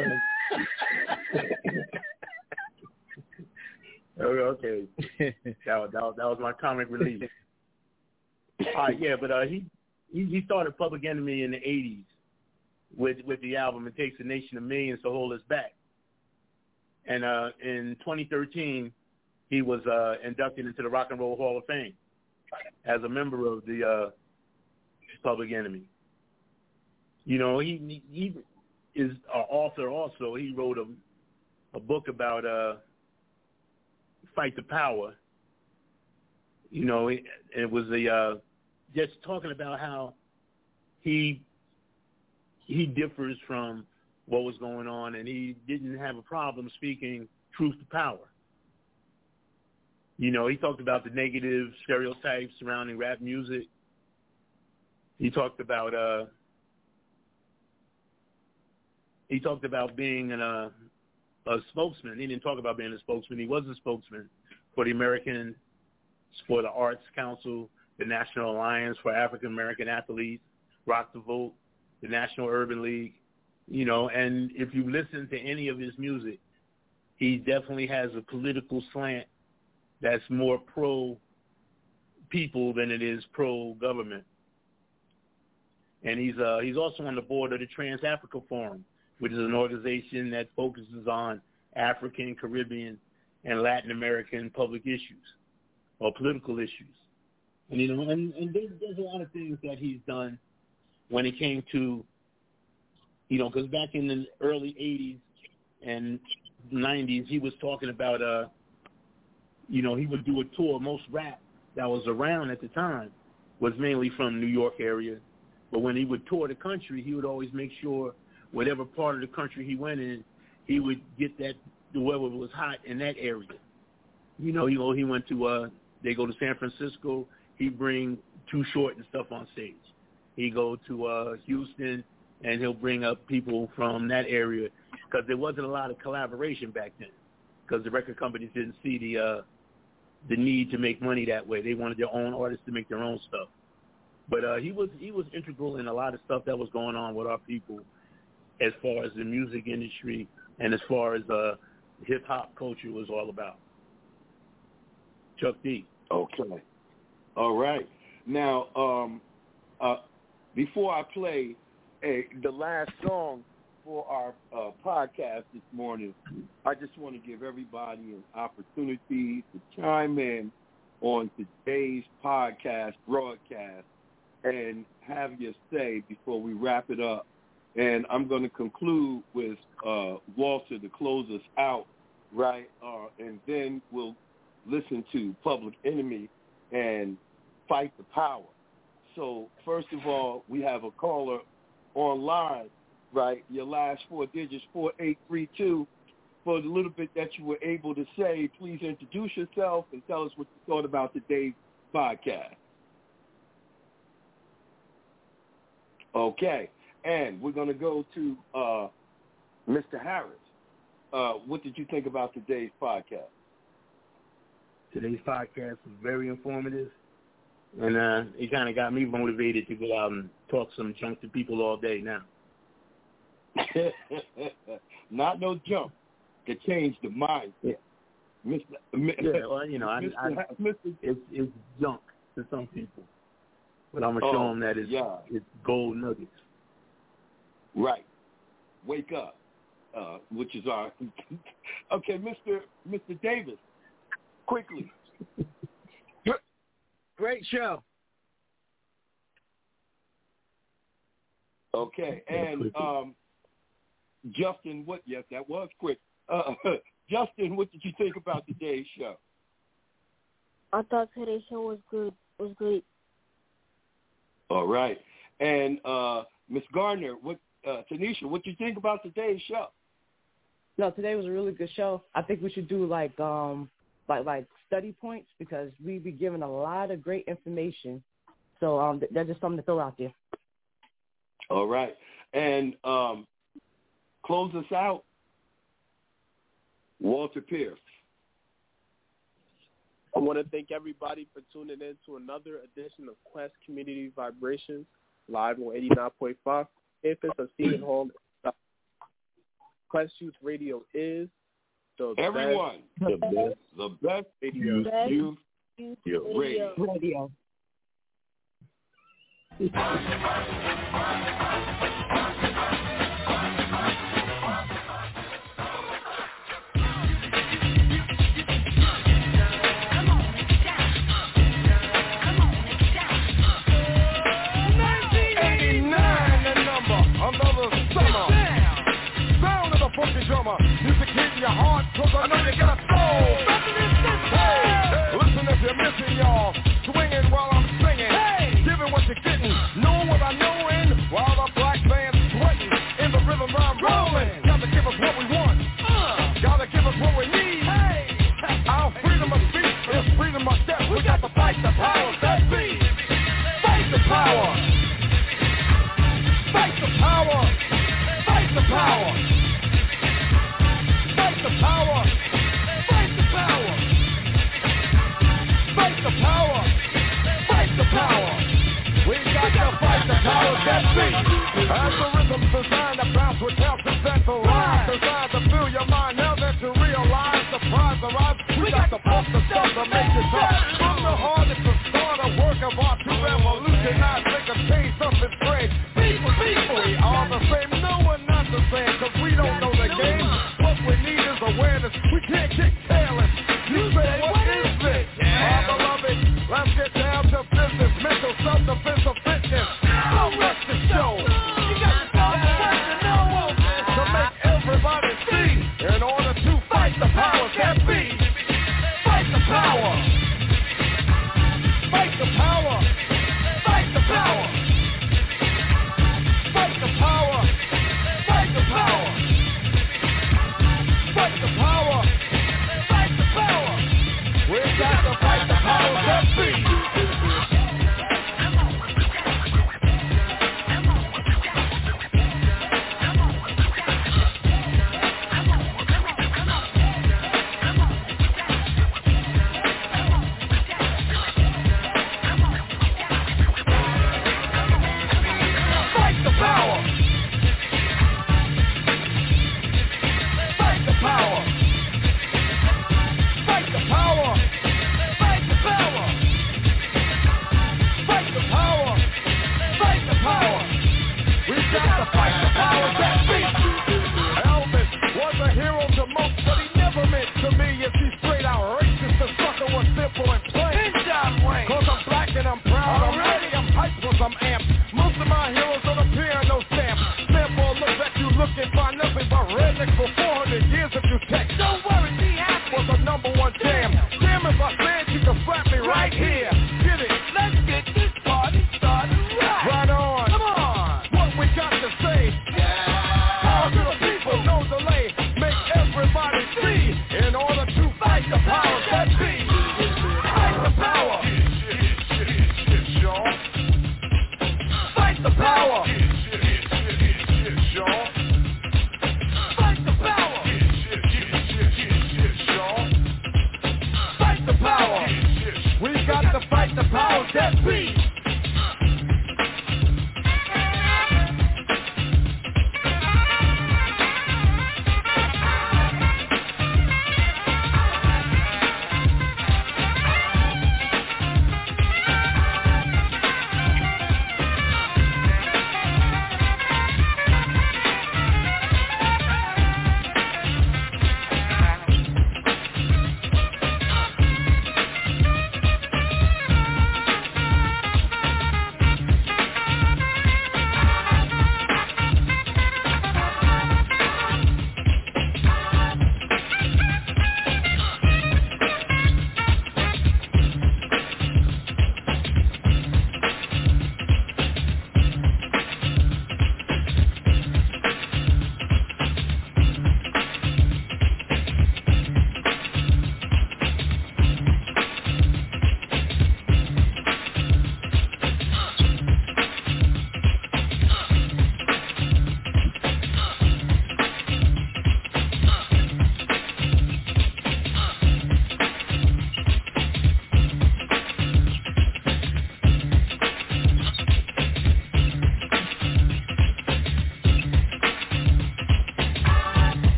Uh, okay. that, that, that was my comic relief. All right, yeah, but uh, he... He, he started Public Enemy in the eighties with with the album "It Takes a Nation of Millions to Hold Us Back," and uh, in twenty thirteen he was uh, inducted into the Rock and Roll Hall of Fame as a member of the uh, Public Enemy. You know, he he is an author also. He wrote a a book about uh, Fight the Power. You know, it, it was a uh, just talking about how he he differs from what was going on, and he didn't have a problem speaking truth to power. You know, he talked about the negative stereotypes surrounding rap music. He talked about uh, he talked about being an, uh, a spokesman. He didn't talk about being a spokesman. He was a spokesman for the American for the Arts Council, the National Alliance for African American Athletes, Rock the Vote, the National Urban League, you know, and if you listen to any of his music, he definitely has a political slant that's more pro-people than it is pro-government. And he's uh, he's also on the board of the Trans-Africa Forum, which is an organization that focuses on African, Caribbean, and Latin American public issues or political issues. And, you know, and, and there's, there's a lot of things that he's done when it came to, you know, because back in the early eighties and nineties, he was talking about, uh, you know, he would do a tour. Most rap that was around at the time was mainly from New York area. But when he would tour the country, he would always make sure whatever part of the country he went in, he would get that, the weather was hot in that area. You know, you know, he went to, uh, they go to San Francisco, he'd bring Too Short and stuff on stage. He'd go to uh, Houston, and he'll bring up people from that area because there wasn't a lot of collaboration back then because the record companies didn't see the uh, the need to make money that way. They wanted their own artists to make their own stuff. But uh, he was he was integral in a lot of stuff that was going on with our people as far as the music industry and as far as uh, hip-hop culture was all about. Chuck D. Okay. All right. Now, um, uh, before I play a, the last song for our uh, podcast this morning, I just want to give everybody an opportunity to chime in on today's podcast broadcast and have your say before we wrap it up. And I'm going to conclude with uh, Walter to close us out, right? Uh, and then we'll listen to Public Enemy and Fight the Power. So first of all, we have a caller online, right? Your last four digits, four eight three two. For the little bit that you were able to say, please introduce yourself and tell us what you thought about today's podcast. Okay, and we're going to go to uh, Mister Harris. Uh, what did you think about today's podcast? Today's podcast was very informative, and uh, it kind of got me motivated to go out and talk some junk to people all day now. Not no junk. To change the mind. Yeah. Mister Yeah, well, you know, I, I, I, it's, it's junk to some people. But I'm going to show oh, them that it's, yeah. it's gold nuggets. Right. Wake up, uh, which is our... Okay, Mister Mister Davis, quickly. Great show. Okay, and um, Justin, what? Yes, that was quick. Uh, Justin, what did you think about today's show? I thought today's show was good. Was great. All right, and uh, Miss Gardner, what? Uh, Tanisha, what did you think about today's show? No, today was a really good show. I think we should do like um like like study points because we be given a lot of great information. So um, that's just something to throw out there. All right, and um, close us out, Walter Pierce. I want to thank everybody for tuning in to another edition of Quest Community Vibrations, live on eighty-nine point five campus of Seton Hall. Quest Youth Radio is the Everyone, best, the best, the best radio. Best youth, youth radio. radio. Drummer. Music hitting your heart, cause I know you got a soul. Hey, listen if you're missing, y'all. Swinging while I'm singing. Hey, giving what you're getting. Know what I'm knowing. While the black band's sweating. In the rhythm I'm rolling. Gotta give us what we want. Uh, gotta give us what we need. Hey, our freedom of speech is freedom of step. We got to fight the powers that be. Fight the power. Fight the power. Fight the power. Fight the power! Fight the power! Fight the power! Fight the power! We got to fight the power that be! As the rhythm's designed to bounce with health and centralized, designed to fill your mind now that you realize the prize arrives. We got to pump the stuff to make